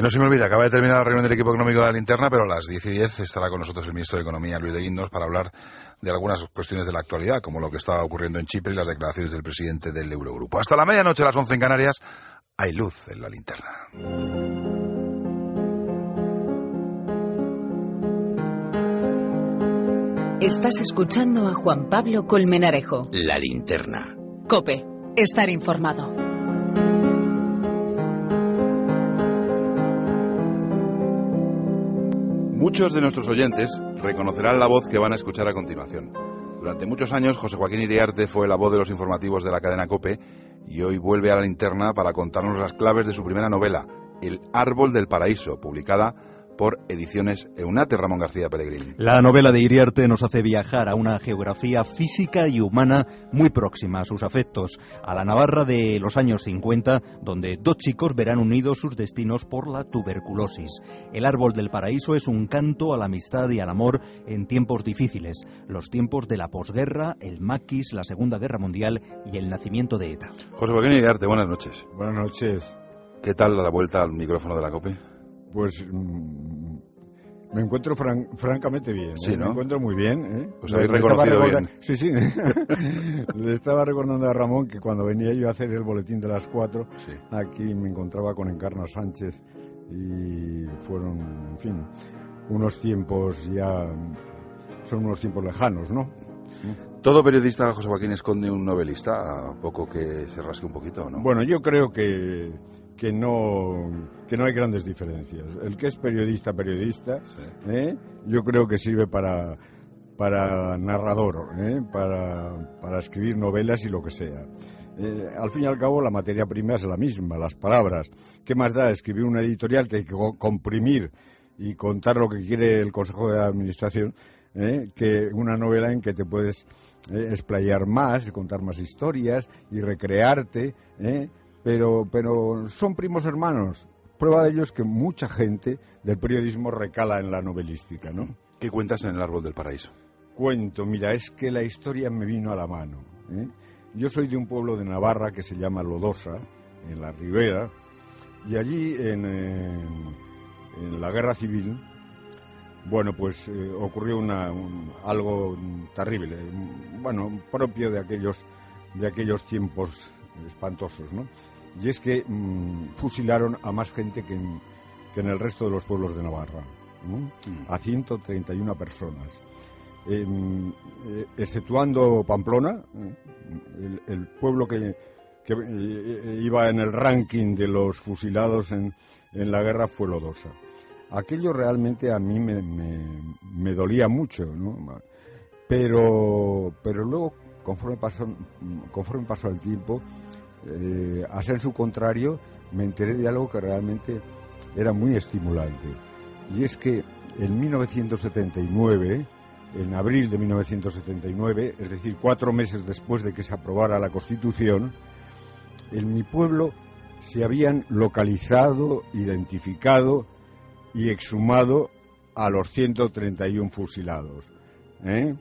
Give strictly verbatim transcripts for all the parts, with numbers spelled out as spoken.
No se me olvida, acaba de terminar la reunión del equipo económico de la Linterna, pero a las diez y diez estará con nosotros el ministro de Economía, Luis de Guindos, para hablar de algunas cuestiones de la actualidad, como lo que está ocurriendo en Chipre y las declaraciones del presidente del Eurogrupo. Hasta la medianoche, a las once en Canarias, hay luz en la Linterna. Estás escuchando a Juan Pablo Colmenarejo. La Linterna. COPE. Estar informado. Muchos de nuestros oyentes reconocerán la voz que van a escuchar a continuación. Durante muchos años, José Joaquín Iriarte fue la voz de los informativos de la cadena COPE y hoy vuelve a la Linterna para contarnos las claves de su primera novela, El árbol del paraíso, publicada por Ediciones Eunate. Ramón García Pellegrín. La novela de Iriarte nos hace viajar a una geografía física y humana muy próxima a sus afectos, a la Navarra de los años cincuenta, donde dos chicos verán unidos sus destinos por la tuberculosis. El árbol del paraíso es un canto a la amistad y al amor en tiempos difíciles, los tiempos de la posguerra, el maquis, la Segunda Guerra Mundial y el nacimiento de ETA. José Joaquín Iriarte, buenas noches. Buenas noches. ¿Qué tal la vuelta al micrófono de la COPE? Pues mmm, me encuentro fran francamente bien, sí, ¿eh? ¿no? Me encuentro muy bien, ¿eh? Os habéis reconocido bien. Sí, sí. Le estaba recordando a Ramón que cuando venía yo a hacer el boletín de las cuatro, sí, aquí me encontraba con Encarna Sánchez y fueron, en fin, unos tiempos ya, son unos tiempos lejanos, ¿no? ¿Todo periodista, José Joaquín, esconde un novelista, a poco que se rasque un poquito, o no? Bueno, yo creo que... que no que no hay grandes diferencias. El que es periodista, periodista, sí, ¿eh? Yo creo que sirve para para narrador, ¿eh? para, para escribir novelas y lo que sea. Eh, al fin y al cabo la materia prima es la misma, las palabras. ¿Qué más da escribir una editorial que hay que comprimir y contar lo que quiere el Consejo de Administración, ¿eh? que una novela en que te puedes eh, explayar más, contar más historias y recrearte, ¿eh? Pero, pero son primos hermanos. Prueba de ello es que mucha gente del periodismo recala en la novelística, ¿no? ¿Qué cuentas en El árbol del paraíso? Cuento, mira, es que la historia me vino a la mano, ¿eh? Yo soy de un pueblo de Navarra que se llama Lodosa, en la Ribera, y allí en, en, en la Guerra Civil, bueno, pues eh, ocurrió una, un, algo terrible, bueno, propio de aquellos, de aquellos tiempos espantosos, ¿no? Y es que mmm, fusilaron a más gente que en, que en el resto de los pueblos de Navarra, ¿no? Mm. A ciento treinta y una personas. Eh, eh, exceptuando Pamplona, eh, el, el pueblo que, que eh, iba en el ranking de los fusilados en, en la guerra fue Lodosa. Aquello realmente a mí me, me, me dolía mucho, ¿no? Pero, pero luego, conforme pasó, conforme pasó el tiempo, Eh, a ser su contrario, me enteré de algo que realmente era muy estimulante. Y es que en mil novecientos setenta y nueve, en abril de mil novecientos setenta y nueve, es decir, cuatro meses después de que se aprobara la Constitución, en mi pueblo se habían localizado, identificado y exhumado a los ciento treinta y uno fusilados. ¿Eh?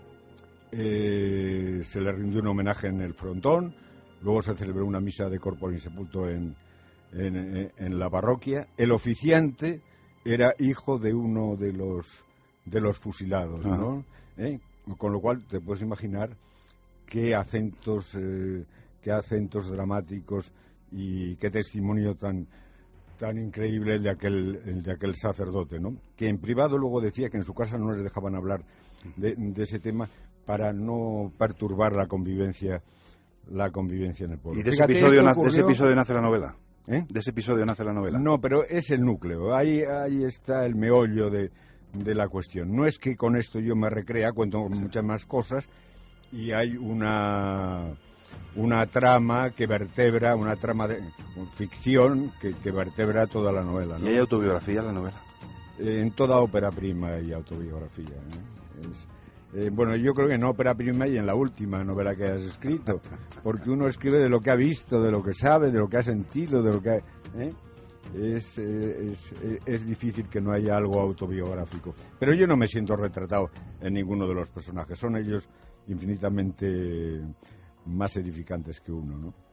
Eh, se le rindió un homenaje en el frontón. Luego se celebró una misa de corpore insepulto en, en, en la parroquia. El oficiante era hijo de uno de los de los fusilados, ¿no? ¿Eh? Con lo cual te puedes imaginar qué acentos, eh, qué acentos dramáticos y qué testimonio tan tan increíble el de aquel el de aquel sacerdote, ¿no? Que en privado luego decía que en su casa no les dejaban hablar de, de ese tema para no perturbar la convivencia. la convivencia en el pueblo. ¿Y de ese, episodio, ocurrió... de ese episodio nace la novela? ¿Eh? ¿De ese episodio nace la novela? No, pero es el núcleo, ahí, ahí está el meollo de, de la cuestión. No es que con esto yo me recrea, cuento muchas más cosas y hay una, una trama que vertebra, una trama de ficción que, que vertebra toda la novela, ¿no? ¿Y hay autobiografía en la novela? Eh, en toda ópera prima hay autobiografía, ¿eh? Es... Eh, bueno, yo creo que en ópera prima y en la última novela que has escrito, porque uno escribe de lo que ha visto, de lo que sabe, de lo que ha sentido, de lo que ha, ¿eh? es, eh, es, eh, es difícil que no haya algo autobiográfico. Pero yo no me siento retratado en ninguno de los personajes, son ellos infinitamente más edificantes que uno, ¿no?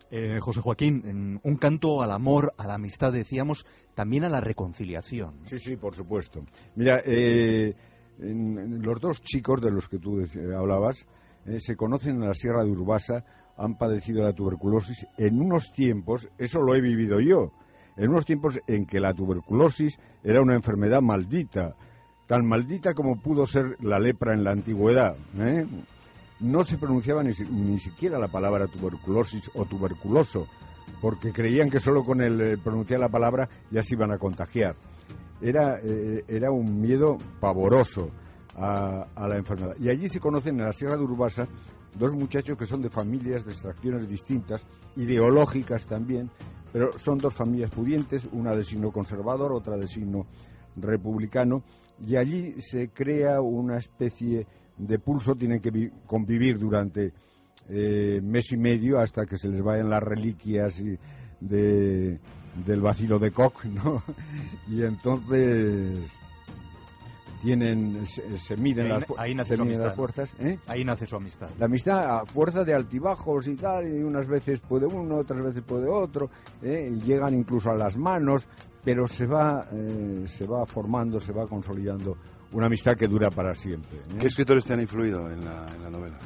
Eh, José Joaquín, en un canto al amor, a la amistad, decíamos, también a la reconciliación. Sí, sí, por supuesto. Mira, eh, en, en los dos chicos de los que tú eh, hablabas eh, se conocen en la Sierra de Urbasa, han padecido la tuberculosis en unos tiempos, eso lo he vivido yo, en unos tiempos en que la tuberculosis era una enfermedad maldita, tan maldita como pudo ser la lepra en la antigüedad, ¿eh? No se pronunciaba ni, ni siquiera la palabra tuberculosis o tuberculoso, porque creían que solo con el eh, pronunciar la palabra ya se iban a contagiar. Era, eh, era un miedo pavoroso a, a la enfermedad. Y allí se conocen en la Sierra de Urbasa dos muchachos que son de familias de extracciones distintas, ideológicas también, pero son dos familias pudientes, una de signo conservador, otra de signo republicano, y allí se crea una especie de pulso, tienen que convivir durante eh, mes y medio hasta que se les vayan las reliquias y de, del vacilo de Koch, ¿no? Y entonces tienen se, se miden, ahí, las, ahí nace se miden las amistad. fuerzas, ¿eh? Ahí nace su amistad. La amistad a fuerza de altibajos y tal, y unas veces puede uno, otras veces puede otro, ¿eh? Y llegan incluso a las manos, pero se va eh, se va formando, se va consolidando una amistad que dura para siempre, ¿eh? ¿Qué escritores te han influido en la, en la novela?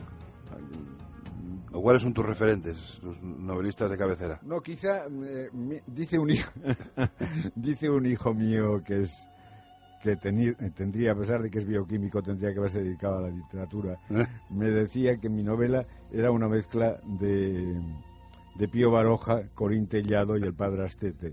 ¿O cuáles son tus referentes, los novelistas de cabecera? No, quizá eh, mi, dice un hijo dice un hijo mío que es que teni, tendría, a pesar de que es bioquímico, tendría que haberse dedicado a la literatura. ¿Eh? Me decía que mi novela era una mezcla de de Pío Baroja, Corín Tellado y el padre Astete.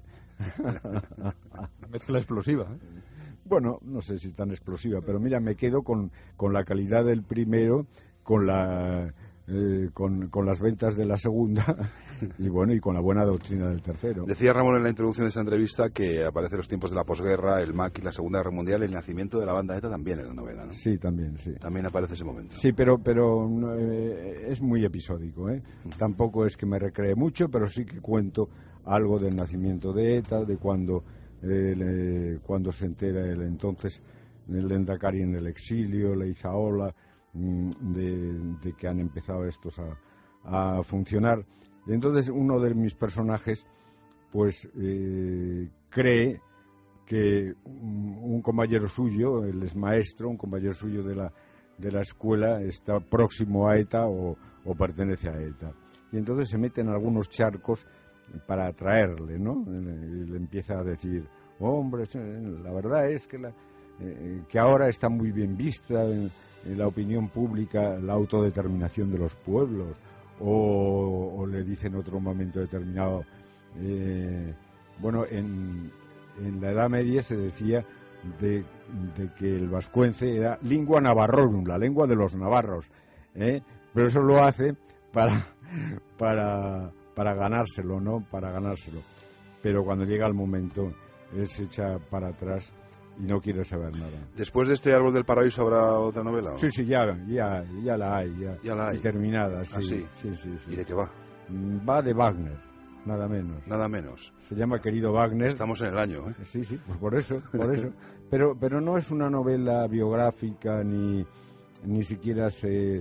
Mezcla explosiva, ¿eh? Bueno, no sé si tan explosiva, pero mira, me quedo con, con la calidad del primero, con la eh, con, con las ventas de la segunda y bueno, y con la buena doctrina del tercero. Decía Ramón en la introducción de esta entrevista que aparecen los tiempos de la posguerra, el M A C y la Segunda Guerra Mundial, el nacimiento de la banda ETA también en la novela, ¿no? Sí, también, sí. También aparece ese momento. Sí, pero pero eh, es muy episódico, ¿eh? Tampoco es que me recree mucho, pero sí que cuento algo del nacimiento de ETA, de cuando eh, le, cuando se entera el entonces el Lendakari en el exilio, la Izaola, de, de que han empezado estos a, a funcionar. Y entonces uno de mis personajes pues eh, cree que un, un compañero suyo, él es maestro, un compañero suyo de la, de la escuela está próximo a ETA o, o pertenece a ETA. Y entonces se mete en algunos charcos para atraerle, ¿no? Y le empieza a decir, hombre, la verdad es que, la, eh, que ahora está muy bien vista en, en la opinión pública la autodeterminación de los pueblos, o, o le dice en otro momento determinado, eh, bueno, en, en la Edad Media se decía de, de que el vascuence era lingua navarrorum, la lengua de los navarros, ¿eh? Pero eso lo hace para para para ganárselo, ¿no? Para ganárselo. Pero cuando llega el momento, él se echa para atrás y no quiere saber nada. ¿Después de este Árbol del Paraíso habrá otra novela, ¿o? Sí, sí, ya, ya, ya la hay, ya, ya la hay. Y terminada, sí, ¿Ah, sí? Sí, sí, sí. ¿Y de qué va? Va de Wagner, nada menos. Nada menos. Se llama Querido Wagner. Estamos en el año, ¿eh? Sí, sí, pues por eso, por eso. Pero, pero no es una novela biográfica, ni, ni siquiera se...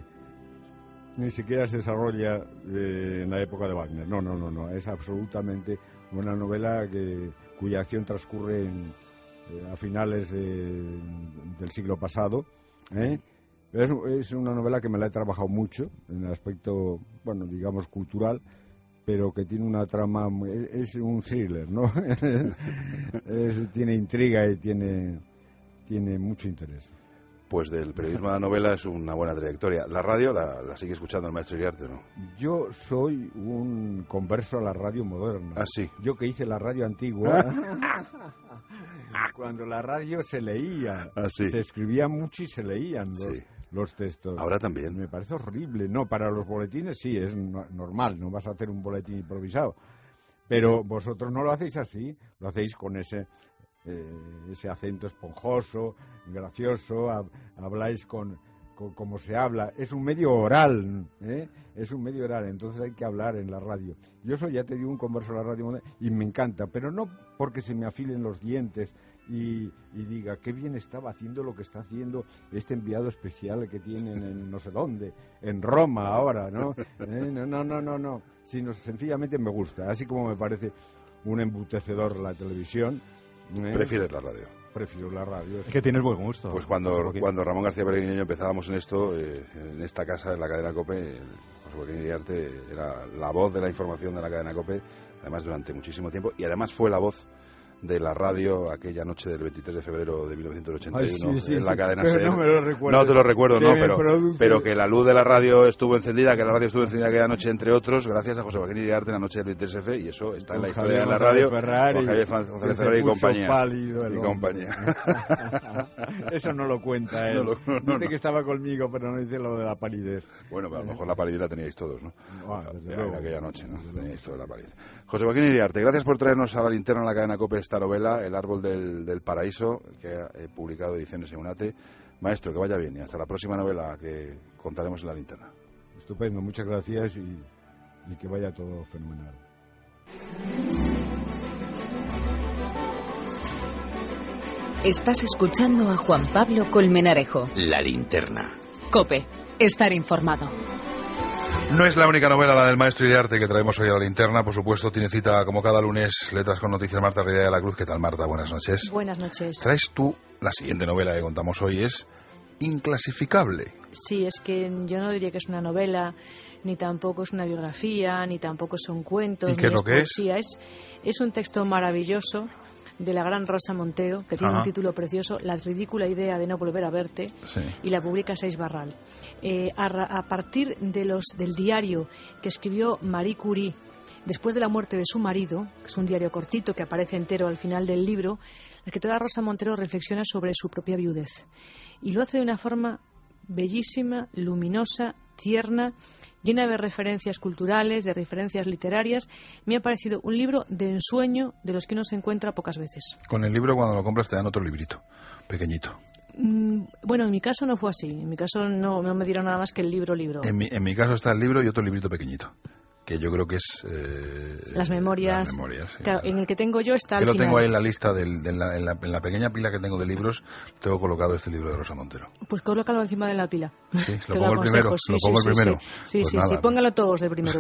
ni siquiera se desarrolla eh, en la época de Wagner. No, no, no, no. Es absolutamente una novela que, cuya acción transcurre en, eh, a finales eh, del siglo pasado. ¿eh? Pero es, es una novela que me la he trabajado mucho en el aspecto, bueno, digamos, cultural, pero que tiene una trama, muy, es un thriller, ¿no? es, tiene intriga y tiene, tiene mucho interés. Pues del periodismo a la novela es una buena trayectoria. ¿La radio la, la sigue escuchando el maestro Iriarte, no? Yo soy un converso a la radio moderna. Ah, sí. Yo que hice la radio antigua, cuando la radio se leía, ah, sí. se escribía mucho y se leían los, sí. los textos. Ahora también. Me parece horrible. No, para los boletines sí, es no, normal, no vas a hacer un boletín improvisado. Pero vosotros no lo hacéis así, lo hacéis con ese... Eh, ese acento esponjoso, gracioso, hab, habláis con, co, como se habla, es un medio oral, ¿eh? Es un medio oral, entonces hay que hablar en la radio. Yo soy, ya te digo, un converso en la radio y me encanta, pero no porque se me afilen los dientes y, y diga, qué bien estaba haciendo lo que está haciendo este enviado especial que tienen en no sé dónde, en Roma ahora, ¿no? ¿Eh? No, no, no, no, no, sino sencillamente me gusta, así como me parece un embutecedor la televisión. ¿Eh? ¿Prefieres la radio? Prefiero la radio. Es que tienes buen gusto. Pues cuando, cuando Ramón García Pellegrini y yo empezábamos en esto, eh, en esta casa, en la cadena COPE, José Joaquín Iriarte era la voz de la información de la cadena COPE, además durante muchísimo tiempo, y además fue la voz de la radio aquella noche del veintitrés de febrero de mil novecientos ochenta y uno. Ay, sí, sí, en la sí, cadena pero SER. No me lo recuerdo. No te lo recuerdo, no, pero, pero que la luz de la radio estuvo encendida, que la radio estuvo encendida aquella noche, entre otros, gracias a José Joaquín Iriarte en la noche del veintitrés F, y eso está en la historia de la radio, Ferrari, con Javier González Ferrari y compañía. Pálido y compañía. Eso no lo cuenta él. No lo, no, dice no. que estaba conmigo, pero no dice lo de la palidez. Bueno, pero a lo mejor la palidez la teníais todos, ¿no? Ah, desde en luego. aquella noche, ¿no? Teníais toda la palidez. José Joaquín Iriarte, gracias por traernos a la linterna en la cadena COPE esta novela, El árbol del, del paraíso, que ha eh, publicado Ediciones Eunate. Maestro, que vaya bien y hasta la próxima novela que contaremos en la linterna. Estupendo, muchas gracias y, y que vaya todo fenomenal. Estás escuchando a Juan Pablo Colmenarejo. La linterna. COPE, estar informado. No es la única novela, la del maestro Iriarte, que traemos hoy a la linterna. Por supuesto, tiene cita como cada lunes, Letras con Noticias, Marta Rivera de la Cruz. ¿Qué tal, Marta? Buenas noches. Buenas noches. Traes tú, la siguiente novela que contamos hoy es Inclasificable. Sí, es que yo no diría que es una novela, ni tampoco es una biografía, ni tampoco son cuentos, ¿Y qué ni es lo es que poesía. Es? Es, es un texto maravilloso de la gran Rosa Montero, que tiene Ajá. un título precioso, La ridícula idea de no volver a verte, sí. y la publica Seix Barral. Eh, a, a partir de los, del diario que escribió Marie Curie después de la muerte de su marido, que es un diario cortito que aparece entero al final del libro, la escritora Rosa Montero reflexiona sobre su propia viudez. Y lo hace de una forma bellísima, luminosa, tierna, llena de referencias culturales, de referencias literarias. Me ha parecido un libro de ensueño de los que uno se encuentra pocas veces. Con el libro, cuando lo compras, te dan otro librito, pequeñito. Mm, bueno, en mi caso no fue así. En mi caso no, no me dieron nada más que el libro, libro. En mi, en mi caso está el libro y otro librito pequeñito, que yo creo que es... Eh, las memorias. Las memorias sí, claro, claro. En el que tengo yo está al Yo lo final. tengo ahí en la lista, del, de la, en, la, en la pequeña pila que tengo de libros, tengo colocado este libro de Rosa Montero. Pues colócalo encima de la pila. Sí, lo pongo el primero. Sí, lo pongo sí, el primero. Sí, pues sí, nada, sí, póngalo todos de primero.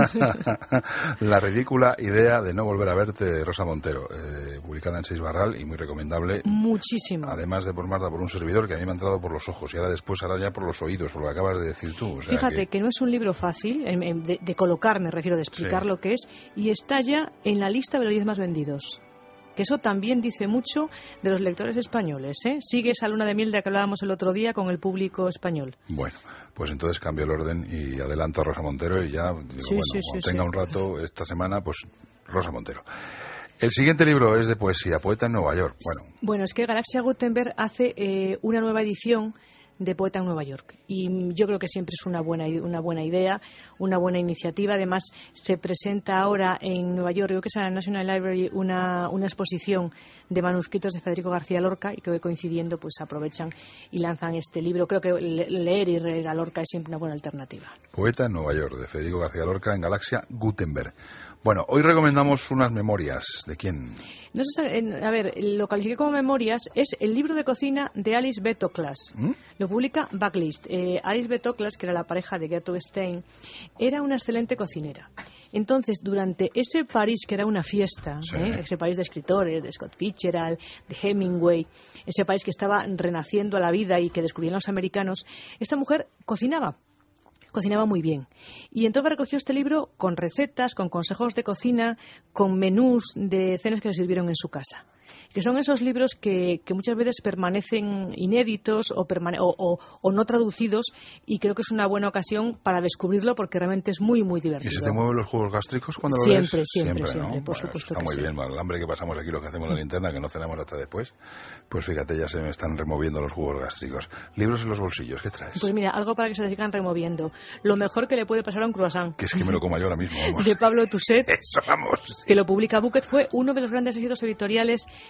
La ridícula idea de no volver a verte, de Rosa Montero, eh, publicada en Seix Barral y muy recomendable. Muchísimo. Además de por Marta, por un servidor que a mí me ha entrado por los ojos y ahora después, ahora ya por los oídos, por lo que acabas de decir tú. O sea Fíjate que... que no es un libro fácil de, de colocar, me refiero, de explicar sí. lo que es, y está ya en la lista de los diez más vendidos. Que eso también dice mucho de los lectores españoles, ¿eh? Sigue esa luna de miel de la que hablábamos el otro día con el público español. Bueno, pues entonces cambio el orden y adelanto a Rosa Montero y ya, digo, sí, bueno, sí, cuando sí, tenga sí. un rato esta semana, pues Rosa Montero. El siguiente libro es de poesía, Poeta en Nueva York. Bueno, bueno es que Galaxia Gutenberg hace eh, una nueva edición de Poeta en Nueva York, y yo creo que siempre es una buena una buena idea, una buena iniciativa. Además se presenta ahora en Nueva York, creo que es en la National Library, una, una exposición de manuscritos de Federico García Lorca, y creo que coincidiendo pues aprovechan y lanzan este libro. Creo que leer y leer a Lorca es siempre una buena alternativa. Poeta en Nueva York, de Federico García Lorca, en Galaxia Gutenberg. Bueno, hoy recomendamos unas memorias. ¿De quién? No sé, a ver, lo califiqué como memorias. Es el libro de cocina de Alice B. Toklas. ¿Mm? Lo publica Backlist. Eh, Alice B. Toklas, que era la pareja de Gertrude Stein, era una excelente cocinera. Entonces, durante ese París, que era una fiesta, sí. ¿eh? ese París de escritores, de Scott Fitzgerald, de Hemingway, ese país que estaba renaciendo a la vida y que descubrían los americanos, esta mujer cocinaba. Cocinaba muy bien. Y entonces recogió este libro con recetas, con consejos de cocina, con menús de cenas que le sirvieron en su casa. Que son esos libros que, que muchas veces permanecen inéditos o, permane- o, o, o no traducidos, y creo que es una buena ocasión para descubrirlo porque realmente es muy, muy divertido. ¿Y se te mueven los jugos gástricos cuando lo siempre, lees? Siempre, siempre, siempre, ¿no? por bueno, supuesto está que muy sí. bien, bueno, el hambre que pasamos aquí, lo que hacemos en la linterna, que no cenamos hasta después, pues fíjate, ya se me están removiendo los jugos gástricos. Libros en los bolsillos, ¿qué traes? Pues mira, algo para que se te sigan removiendo. Lo mejor que le puede pasar a un croissant. Que es que me lo coma yo ahora mismo, vamos. De Pablo Tusset, Eso, vamos. Sí. Que lo publica Bucket. Fue uno de los grandes éxitos editoriales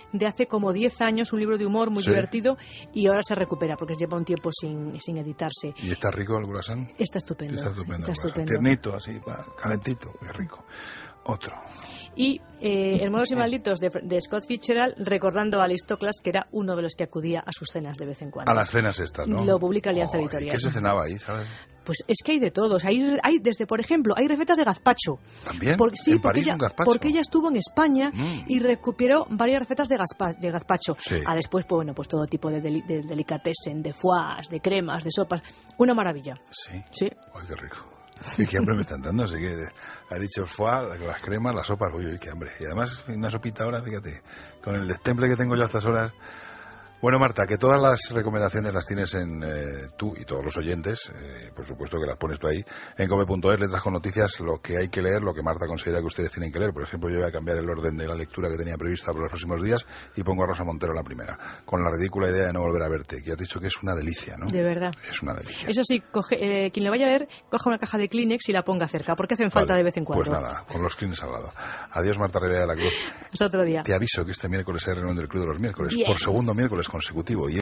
de hace como diez años, un libro de humor muy sí. divertido, y ahora se recupera porque lleva un tiempo sin, sin editarse. ¿Y está rico el croissant? Está estupendo. Está estupendo. Está estupendo. Tiernito, así, calentito, muy rico. Otro. Y eh, Hermanos y Malditos de, de Scott Fitzgerald, recordando a Aristóclas, que era uno de los que acudía a sus cenas de vez en cuando. A las cenas estas, ¿no? Lo publica Alianza oh, Editorial. ¿Qué se cenaba ahí, sabes? Pues es que hay de todos. Hay, hay desde, por ejemplo, hay recetas de gazpacho. ¿También? Por, sí, ¿En porque París ella, un gazpacho? porque ella estuvo en España mm. y recuperó varias recetas de, gazpa, de gazpacho. Sí. A después, pues bueno, pues todo tipo de, deli, de delicatessen, de foies, de cremas, de sopas. Una maravilla. Sí. Sí. Ay, qué rico. Y qué hambre me están dando, así que ha dicho foie, las cremas, las sopas, uy, uy, qué hambre. Y además una sopita ahora, fíjate, con el destemple que tengo yo a estas horas. Bueno, Marta, que todas las recomendaciones las tienes en eh, tú y todos los oyentes, eh, por supuesto que las pones tú ahí, en come punto es, letras con noticias, lo que hay que leer, lo que Marta considera que ustedes tienen que leer. Por ejemplo, yo voy a cambiar el orden de la lectura que tenía prevista para los próximos días y pongo a Rosa Montero la primera, con la ridícula idea de no volver a verte, que has dicho que es una delicia, ¿no? De verdad. Es una delicia. Eso sí, coge, eh, quien le vaya a leer, coja una caja de Kleenex y la ponga cerca, porque hacen falta Vale, de vez en cuando. Pues nada, con los Kleenex al lado. Adiós, Marta Rivera de la Cruz. Hasta otro día. Te aviso que este miércoles es reunión del Club de los Miércoles, Bien. por segundo miércoles consecutivo. Y